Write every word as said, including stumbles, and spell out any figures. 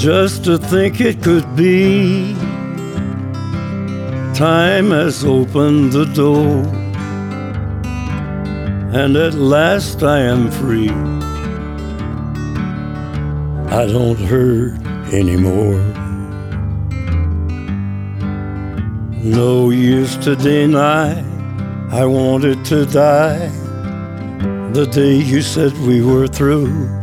just to think it could be. Time has opened the door, and at last I am free. I don't hurt anymore. No use to deny, I wanted to die the day you said we were through.